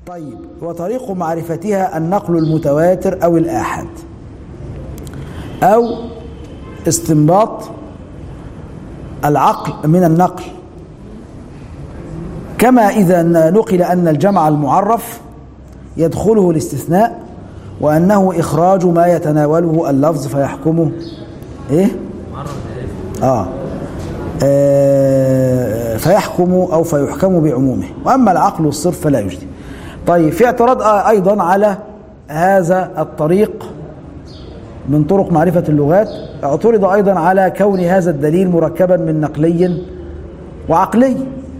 طيب، وطريق معرفتها النقل المتواتر أو الآحاد، أو استنباط العقل من النقل، كما إذا نقل أن الجمع المعرف يدخله الاستثناء، وأنه إخراج ما يتناوله اللفظ فيحكمه إيه؟ فيحكم أو فيحكم بعمومه، وأما العقل والصرف فلا يجدي. طيب، في اعتراض أيضا على هذا الطريق من طرق معرفة اللغات. اعترض أيضا على كون هذا الدليل مركبا من نقلي وعقلي،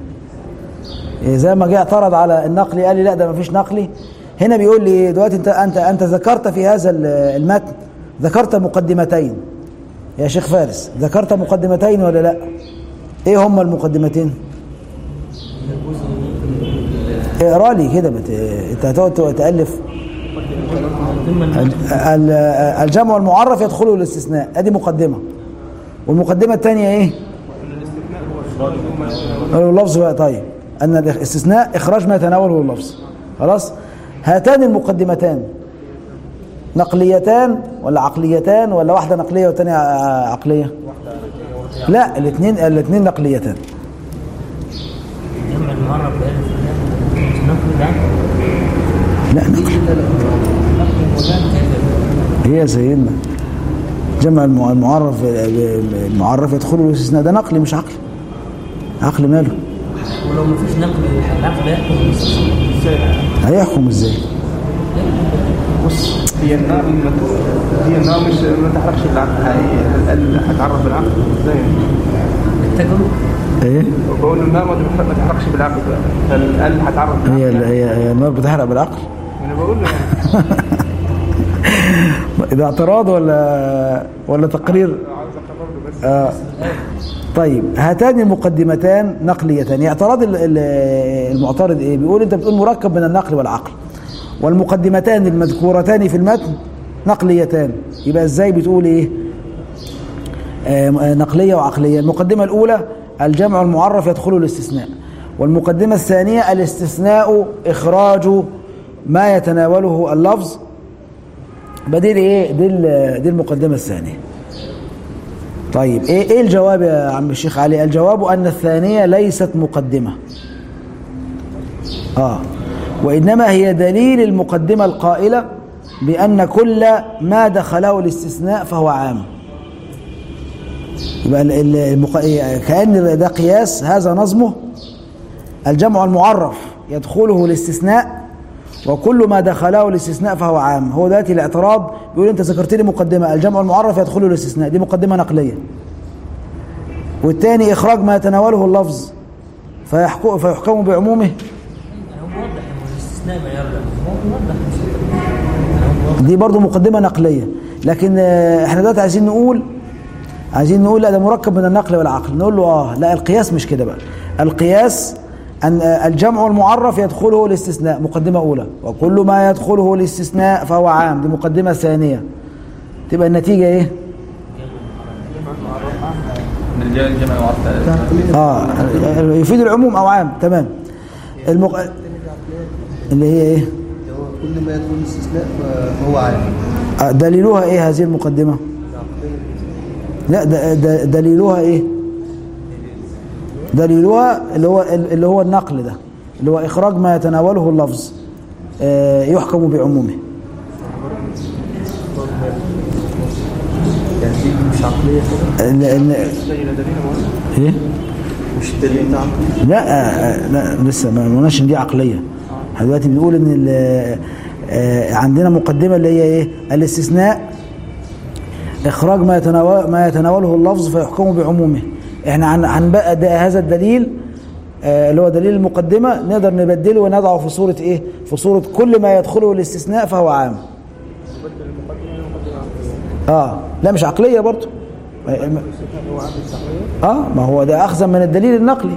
زي ما جاء اعترض على النقلي قال لي لا ده ما فيش نقلي. هنا بيقول لي دلوقتي انت ذكرت في هذا المتن ذكرت مقدمتين يا شيخ فارس، ذكرت مقدمتين ولا لا؟ ايه هما المقدمتين؟ اقرا لي كده، انت هتقعد تألف. الجمع المعرف يدخله الاستثناء، ادي مقدمه. والمقدمه الثانيه ايه؟ اللفظ بقى. طيب، ان الاستثناء اخراج ما يتناوله اللفظ. خلاص، هاتان المقدمتان نقليتان ولا عقليتان، ولا واحده نقليه والثانيه عقليه؟ لا، الاثنين نقليتان. جمع المعرف نقل، لا نقل هي سيدنا جمع المعرف يدخله الاستثناء، ده نقلي مش عقلي. عقل ماله؟ ولو ما فيش نقل العقل هيحكم ازاي؟ هيحكم ازاي؟ بص، هي النار مش ما تحركش العقل، هتعرف بالعقل ازاي؟ التجربه. ايه؟ بقول النار ما تحركش بالعقل، فالقلب هتعرف بالعقل. هي النار بتحرق بالعقل؟ انا بقول له ده اعتراض ولا تقرير؟ طيب، هاتان المقدمتان نقليتان. اعتراض المعترض ايه؟ بيقول انت بتقول مركب من النقل والعقل، والمقدمتان المذكورتان في المتن نقليتان، يبقى ازاي بتقول ايه نقليه وعقليه؟ المقدمه الاولى الجمع المعرف يدخله الاستثناء، والمقدمه الثانيه الاستثناء اخراج ما يتناوله اللفظ. بديل ايه؟ دي المقدمه الثانيه. طيب، ايه الجواب يا عم الشيخ علي؟ الجواب ان الثانيه ليست مقدمه، وانما هي دليل المقدمه القائله بان كل ما دخله الاستثناء فهو عام. يبقى كأن ده قياس، هذا نظمه. الجمع المعرف يدخله الاستثناء، وكل ما دخله الاستثناء فهو عام. هو دلوقتي الاعتراض بيقول انت ذكرت لي مقدمه الجمع المعرف يدخله الاستثناء، دي مقدمه نقليه، والثاني اخراج ما يتناوله اللفظ فيحكم بعمومه. دي برضو مقدمه نقليه. لكن احنا دلوقتي عايزين نقول لا ده مركب من النقل والعقل. نقول له لا، القياس مش كده بقى. القياس أن الجمع المعرف يدخله الاستثناء، مقدمة أولى، وكل ما يدخله الاستثناء فهو عام، دي مقدمة ثانية. تبقى النتيجة إيه؟ يفيد العموم أو عام. تمام. اللي هي إيه؟ كل ما يدخل الاستثناء فهو عام. دليلها إيه هذه المقدمة؟ لا، دليلها إيه؟ دليلها اللي هو النقل ده، اللي هو إخراج ما يتناوله اللفظ يحكم بعمومه. يعني دي مش عقلية ايه؟ مش الدليل ده عقلي؟ لا لسه ما قلناش ان دي عقلية. احنا دلوقتي بنقول ان عندنا مقدمة اللي هي ايه؟ الاستثناء إخراج ما يتناوله اللفظ فيحكم بعمومه. احنا عن بقى هذا الدليل اللي هو دليل المقدمة نقدر نبدله ونضعه في صورة ايه؟ في صورة كل ما يدخله الاستثناء فهو عام. لا مش عقلية برضه. ما هو ده أخذا من الدليل النقلي.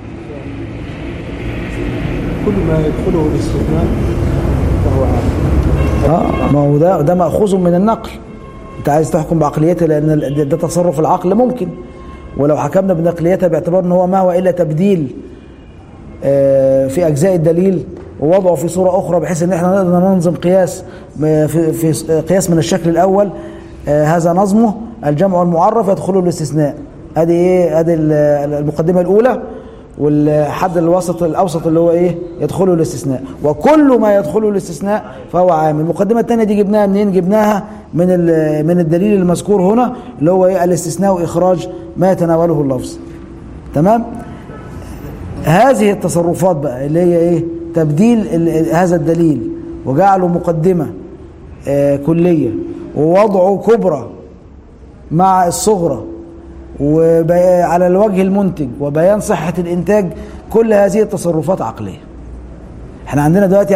كل ما يدخله الاستثناء فهو عام. ما هو ده مأخوذ من النقل. انت عايز تحكم بعقليته لأن ده تصرف العقل ممكن، ولو حكمنا بنقليتها باعتبار ان هو ما هو إلا تبديل في أجزاء الدليل ووضعه في صورة أخرى بحيث أن احنا نقدر ننظم قياس في قياس من الشكل الأول، هذا نظمه. الجمع والمعرف يدخله الاستثناء. ادي ايه؟ ادي المقدمة الأولى، والحد الوسط الأوسط اللي هو ايه؟ يدخله الاستثناء. وكل ما يدخله الاستثناء فهو عام. المقدمة الثانية دي جبناها منين؟ جبناها من الدليل المذكور هنا اللي هو ايه؟ الاستثناء وإخراج ما يتناوله اللفظ. تمام؟ هذه التصرفات بقى اللي هي ايه؟ تبديل هذا الدليل وجعله مقدمة كلية ووضعه كبرى مع الصغرى وعلى الوجه المنتج وبيان صحة الإنتاج، كل هذه التصرفات عقلية. احنا عندنا دلوقتي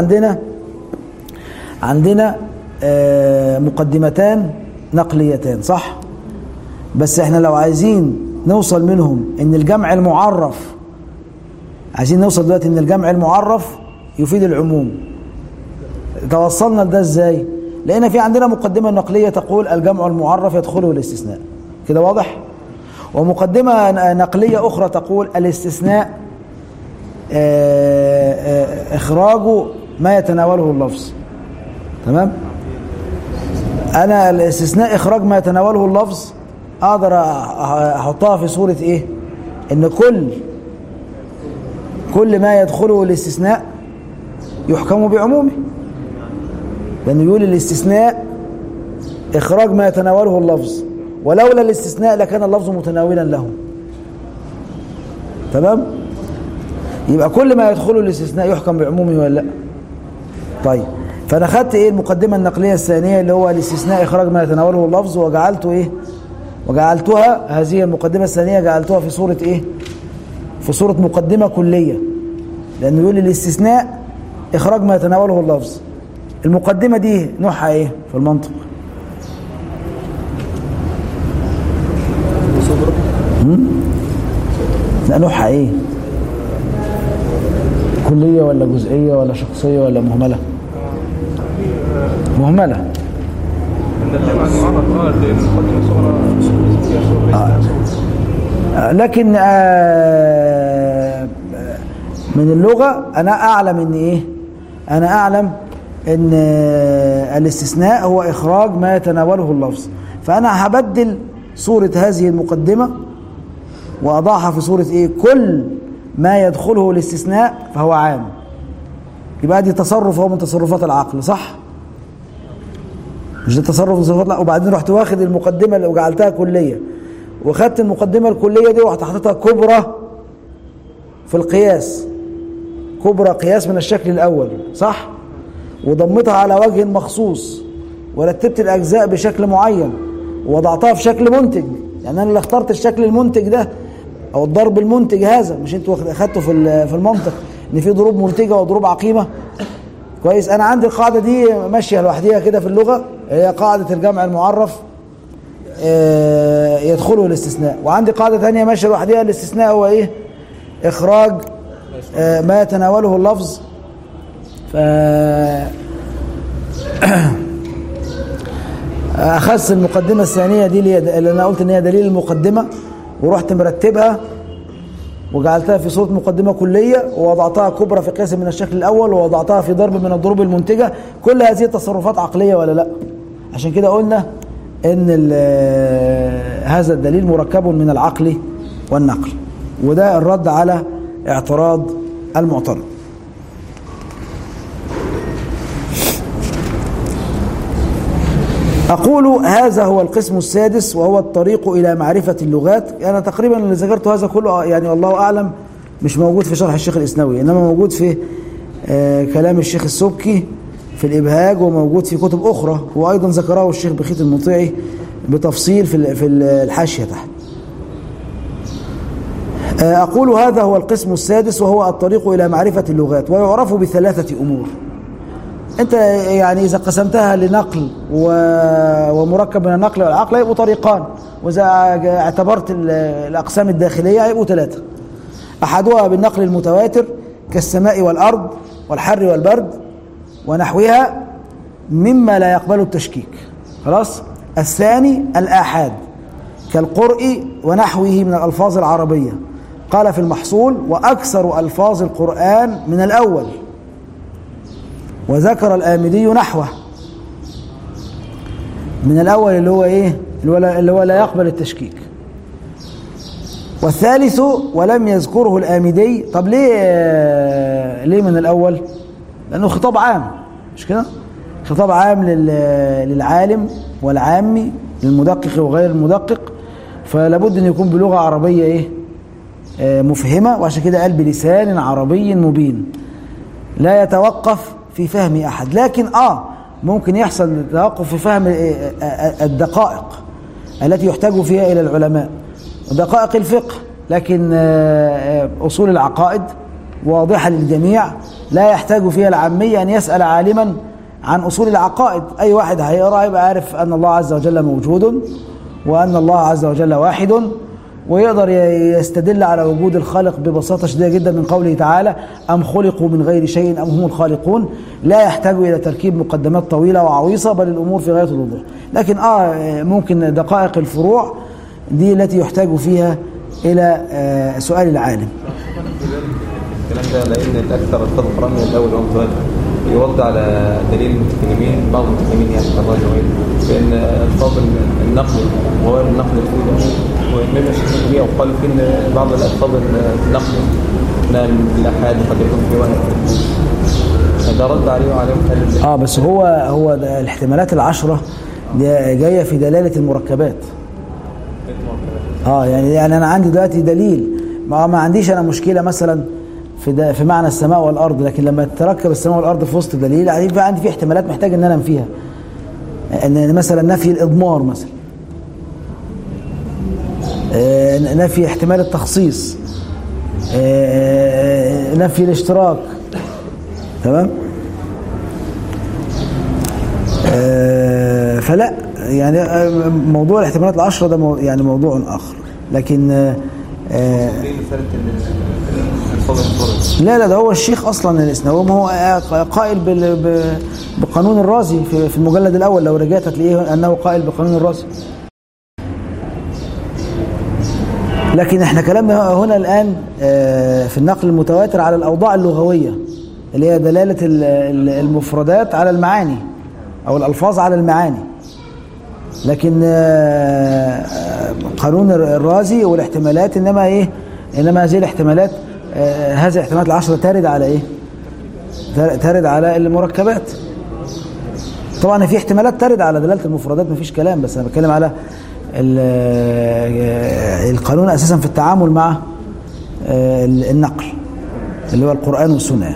عندنا مقدمتان نقليتان، صح؟ بس احنا لو عايزين نوصل منهم ان الجمع المعرف، عايزين نوصل دلوقتي ان الجمع المعرف يفيد العموم. توصلنا لده ازاي؟ لقينا في عندنا مقدمة نقلية تقول الجمع المعرف يدخله الاستثناء، كده واضح؟ ومقدمة نقلية أخرى تقول الاستثناء إخراجه ما يتناوله اللفظ. تمام؟ أنا الاستثناء إخراج ما يتناوله اللفظ أقدر أحطها في صورة إيه؟ إن كل ما يدخله الاستثناء يحكم بعمومه، لأنه يقول الاستثناء إخراج ما يتناوله اللفظ، ولولا الاستثناء لكان اللفظ متناولا له. تمام؟ يبقى كل ما يدخله الاستثناء يحكم بعمومه ولا لا؟ طيب، فأنا خدت إيه؟ المقدمة النقلية الثانية اللي هو الاستثناء إخراج ما يتناوله اللفظ، وجعلته إيه؟ وجعلتها هذه المقدمة الثانية جعلتها في صورة إيه؟ في صورة مقدمة كلية، لأنه يقول الاستثناء إخراج ما يتناوله اللفظ. المقدمة دي نوعها إيه في المنطق؟ لا، نوعها إيه؟ كلية ولا جزئية ولا شخصية ولا مهملة؟ مهملة. لكن من اللغة أنا أعلم إن إيه؟ أنا أعلم إن الاستثناء هو إخراج ما يتناوله اللفظ، فأنا هبدل صورة هذه المقدمة وأضعها في صورة إيه؟ كل ما يدخله الاستثناء فهو عام. يبقى دي تصرف هو من تصرفات العقل، صح؟ مش ده تصرف من تصرفات؟ لا. وبعدين رحت واخد المقدمة اللي وجعلتها كلية، وخدت المقدمة الكلية دي ورحت حطيتها كبرى في القياس، كبرى قياس من الشكل الأول، صح؟ وضمتها على وجه مخصوص، ورتبت الأجزاء بشكل معين، ووضعتها في شكل منتج. يعني أنا اللي اخترت الشكل المنتج ده أو الضرب المنتج هذا، مش أنتوا أخدتوا في المنطق إن في ضروب منتجة وضروب عقيمة. كويس؟ أنا عندي القاعدة دي ماشية لوحديها كده في اللغة، هي قاعدة الجمع المعرف يدخله الاستثناء. وعندي قاعدة ثانية ماشية لوحديها، الاستثناء هو إيه؟ إخراج ما يتناوله اللفظ. أخذت المقدمة الثانية دي اللي أنا قلت إن هي دليل المقدمة، ورحت مرتبها وجعلتها في صورة مقدمة كلية، ووضعتها كبرى في قياس من الشكل الأول، ووضعتها في ضرب من الضروب المنتجة. كل هذه التصرفات عقلية ولا لا؟ عشان كده قلنا إن هذا الدليل مركب من العقل والنقل، وده الرد على اعتراض المعترض. أقول هذا هو القسم السادس، وهو الطريق إلى معرفة اللغات. أنا تقريبا اللي ذكرته هذا كله يعني والله أعلم مش موجود في شرح الشيخ الإسنوي، إنما موجود في كلام الشيخ السبكي في الإبهاج، وموجود في كتب أخرى، وأيضا ذكره الشيخ بخيت المطيعي بتفصيل في الحاشية تحت. أقول هذا هو القسم السادس، وهو الطريق إلى معرفة اللغات، ويعرف بثلاثة أمور. أنت يعني إذا قسمتها لنقل ومركب من النقل والعقل يبقوا طريقان، وإذا اعتبرت الأقسام الداخلية يبقوا ثلاثة. أحدها بالنقل المتواتر كالسماء والأرض والحر والبرد ونحوها مما لا يقبل التشكيك. خلاص. الثاني الآحاد كالقرء ونحوه من الألفاظ العربية. قال في المحصول: وأكثر ألفاظ القرآن من الأول وذكر الآمدي نحوه من الأول اللي هو إيه؟ اللي هو لا يقبل التشكيك. والثالث ولم يذكره الآمدي. طب ليه من الأول؟ لأنه خطاب عام، مش كده؟ خطاب عام للعالم والعامي، للمدقق وغير المدقق، فلابد أن يكون بلغة عربية إيه؟ مفهمة، وعشان كده قال بلسان عربي مبين لا يتوقف في فهم أحد. لكن ممكن يحصل توقف في فهم الدقائق التي يحتاج فيها إلى العلماء، دقائق الفقه، لكن أصول العقائد واضحة للجميع لا يحتاج فيها العامية أن يسأل عالما عن أصول العقائد. أي واحد هيقرأ يبقى عارف أن الله عز وجل موجود، وأن الله عز وجل واحد، ويقدر يستدل على وجود الخالق ببساطة شديدة جدا من قوله تعالى أم خلقوا من غير شيء أم هم الخالقون. لا يحتاج إلى تركيب مقدمات طويلة وعويصة، بل الأمور في غاية الوضوح. لكن ممكن دقائق الفروع دي التي يحتاج فيها إلى سؤال العالم. الكلام ده لأن الأكثر الفضل القرآن من الأول وهم سؤال يرد على دليل المتكلمين، بعض المتكلمين يعني الراجعين، بأن ألفاظ النقل وغير النقل الفيدة وإنما الشيخ بيه وقال في أن بعض الألفاظ النقل من الأحاد قد يكون في واحد، ده رد عليه وعليهم. بس هو الاحتمالات العشرة جاية في دلالة المركبات. يعني أنا عندي دلوقتي دليل، ما عنديش أنا مشكلة مثلا في معنى السماء والأرض، لكن لما تتركب السماء والأرض في وسط دليل يبقى عندي في احتمالات محتاج أن أنا أنفيها. أن مثلا نفي الإضمار مثلا، نفي احتمال التخصيص، نفي الاشتراك، تمام. فلا يعني موضوع الاحتمالات العشرة ده يعني موضوع آخر. لكن لا ده هو الشيخ أصلا الإسنوي، ما هو قائل بقانون الرازي في المجلد الأول، لو رجعت هتلاقيه أنه قائل بقانون الرازي. لكن احنا كلامنا هنا الآن في النقل المتواتر على الأوضاع اللغوية اللي هي دلالة المفردات على المعاني أو الألفاظ على المعاني. لكن قانون الرازي والاحتمالات إنما هذه الاحتمالات هذه الاحتمالات العشرة ترد على إيه؟ ترد على المركبات. طبعا في احتمالات ترد على دلالة المفردات، مفيش كلام، بس أنا بتكلم على القانون أساسا في التعامل مع النقل اللي هو القرآن والسنة.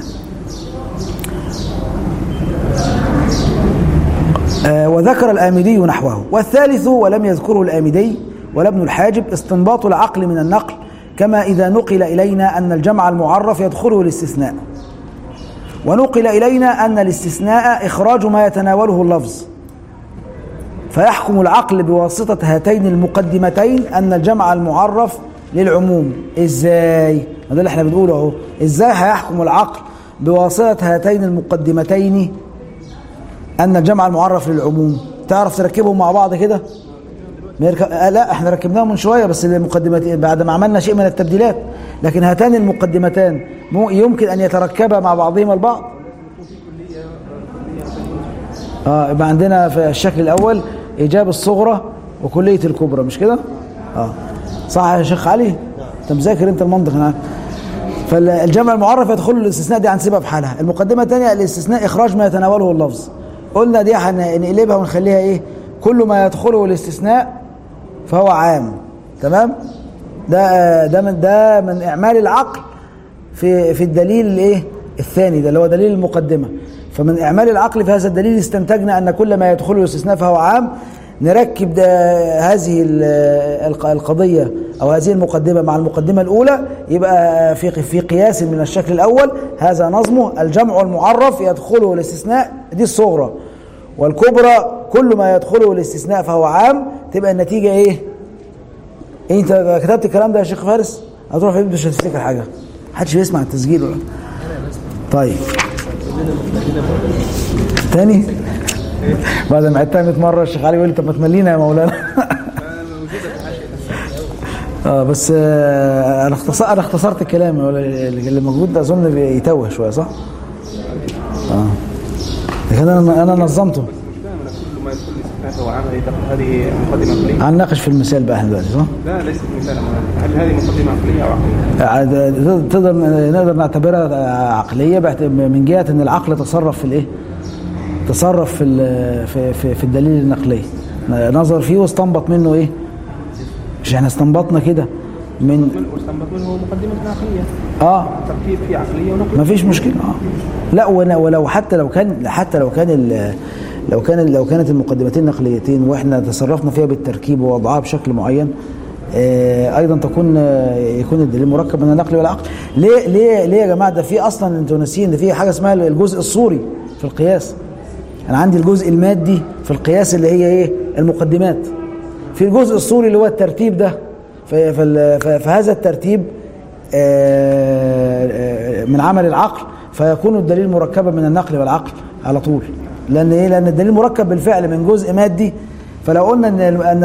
وذكر الآمدي نحوه. والثالث ولم يذكره الآمدي ولا ابن الحاجب استنباط العقل من النقل، كما إذا نقل إلينا أن الجمع المعرف يدخله الاستثناء، ونقل إلينا أن الاستثناء إخراج ما يتناوله اللفظ، فيحكم العقل بواسطة هاتين المقدمتين أن الجمع المعرف للعموم. إزاي؟ هذا اللي احنا بنقوله اهو. إزاي هيحكم العقل بواسطة هاتين المقدمتين أن الجمع المعرف للعموم؟ تعرف تركبهم مع بعض كده؟ لا احنا ركبناهم من شوية، بس المقدمتين بعد ما عملنا شيء من التبديلات. لكن هاتان المقدمتان يمكن أن يتركبا مع بعضهما البعض. يبقى عندنا في الشكل الأول إيجاب الصغرى وكلية الكبرى، مش كده؟ صح يا شيخ علي؟ انت مذاكر انت المنطق هنا. فالجمع المعرف يدخل الاستثناء دي هنسيبها في حالها. المقدمة الثانية الاستثناء إخراج ما يتناوله اللفظ، قلنا دي هنقلبها ونخليها ايه؟ كل ما يدخله الاستثناء فهو عام. تمام؟ ده من إعمال العقل في الدليل الايه؟ الثاني ده اللي هو دليل المقدمة. فمن إعمال العقل في هذا الدليل استنتجنا أن كل ما يدخله الاستثناء فهو عام. نركب هذه القضية أو هذه المقدمة مع المقدمة الأولى، يبقى في قياس من الشكل الأول هذا نظمه: الجمع المعرف يدخله الاستثناء، دي الصغرى، والكبرى كل ما يدخله الاستثناء فهو عام. تبقى النتيجة إيه؟ أنت كتبت الكلام ده يا شيخ فارس؟ هتروح في مش هتفتكر حاجة، محدش بيسمع التسجيل ولا؟ طيب تاني بعد ما عدتها 100 مرة الشيخ علي يقول لي طب ما تملينا يا مولانا. بس انا اختصرت الكلام، اللي موجود ده اظن بيتوه شويه، صح؟ لكن انا نظمته. بس مش فاهم انا كل ما يدخل الاستثناء فهو عام هذه مقدمه عقليه. هنناقش في المثال بقى دلوقتي صح؟ لا ليست مثال. هل هذه مقدمه عقليه او عقليه؟ نقدر نعتبرها عقليه من جهه ان العقل تصرف في الايه؟ تصرف في الدليل النقلي، نظر فيه واستنبط منه ايه؟ مش احنا استنبطنا كده واستنبط منه مقدمه عقليه. تركيب فيه عقليه ونقليه. ما فيش مشكله. لا ولو حتى لو كانت المقدمتين نقليتين واحنا تصرفنا فيها بالتركيب ووضعها بشكل معين، ايضا يكون الدليل مركب من النقل والعقل. ليه يا جماعه؟ ده في اصلا انتوا ناسيين، ده في حاجه اسمها الجزء الصوري في القياس. انا عندي الجزء المادي في القياس اللي هي ايه؟ المقدمات. في الجزء الصوري اللي هو الترتيب ده، فهذا الترتيب من عمل العقل، فيكون الدليل مركبا من النقل والعقل على طول. لان ايه؟ لان الدليل مركب بالفعل من جزء مادي. فلو قلنا ان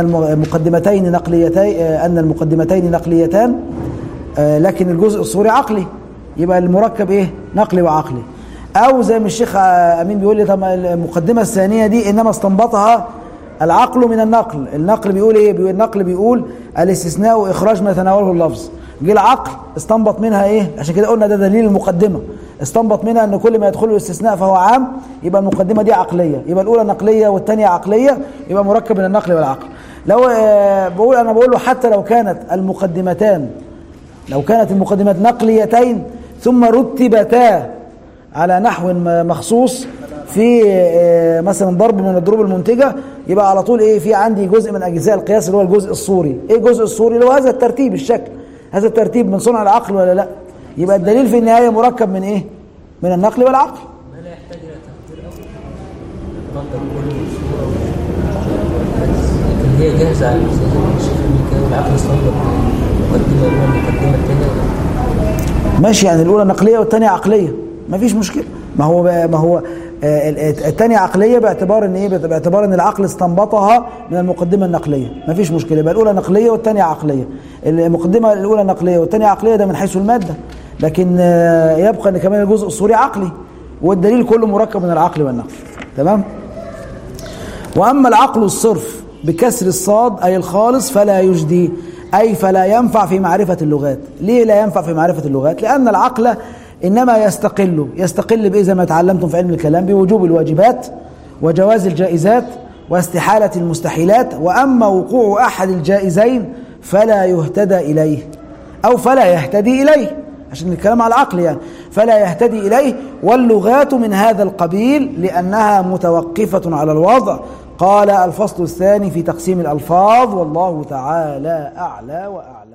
المقدمتين نقليتان لكن الجزء الصوري عقلي، يبقى المركب ايه؟ نقلي وعقلي. او زي ما الشيخ امين بيقول لي طب المقدمه الثانيه دي انما استنبطها العقل من النقل. النقل بيقول ايه؟ النقل بيقول الاستثناء اخراج ما يتناوله اللفظ. جه العقل استنبط منها ايه؟ عشان كده قلنا ده دليل المقدمه. استنبط منها ان كل ما يدخله الاستثناء فهو عام، يبقى المقدمه دي عقليه، يبقى الاولى نقليه والثانيه عقليه، يبقى مركب من النقل والعقل. لو بقول له حتى لو كانت المقدمات نقليتين ثم رتبتا على نحو مخصوص في مثلا ضرب من الضروب المنتجه، يبقى على طول ايه؟ في عندي جزء من اجزاء القياس اللي هو الجزء الصوري. ايه الجزء الصوري؟ اللي هو هذا الترتيب، الشكل. هذا الترتيب من صنع العقل ولا لا؟ يبقى الدليل في النهايه مركب من ايه؟ من النقل والعقل. ما لا يحتاج الى تقدير اول كل صوره، لكن هي جاهزه على الشيخ والعقل استنبط مقدمه الاولى المقدمه الثانيه. ماشي، يعني الاولى نقليه والثانيه عقليه، ما فيش مشكله. ما هو الثانيه عقليه باعتبار ان ايه؟ باعتبار ان العقل استنبطها من المقدمه النقليه، ما فيش مشكله. يبقى الاولى نقليه والثانيه عقليه. المقدمه الاولى نقليه والثانيه عقليه، ده من حيث الماده. لكن يبقى ان كمان الجزء الصوري عقلي، والدليل كله مركب من العقل والنقل. تمام. واما العقل الصرف بكسر الصاد اي الخالص فلا يجدي، اي فلا ينفع في معرفه اللغات. ليه لا ينفع في معرفه اللغات؟ لان العقل انما يستقل باذا ما تعلمتم في علم الكلام بوجوب الواجبات وجواز الجائزات واستحاله المستحيلات. واما وقوع احد الجائزين فلا يهتدى اليه او فلا يهتدي اليه، عشان الكلام على العقل يعني، فلا يهتدي اليه. واللغات من هذا القبيل لانها متوقفه على الوضع. قال الفصل الثاني في تقسيم الالفاظ، والله تعالى اعلى واعلم.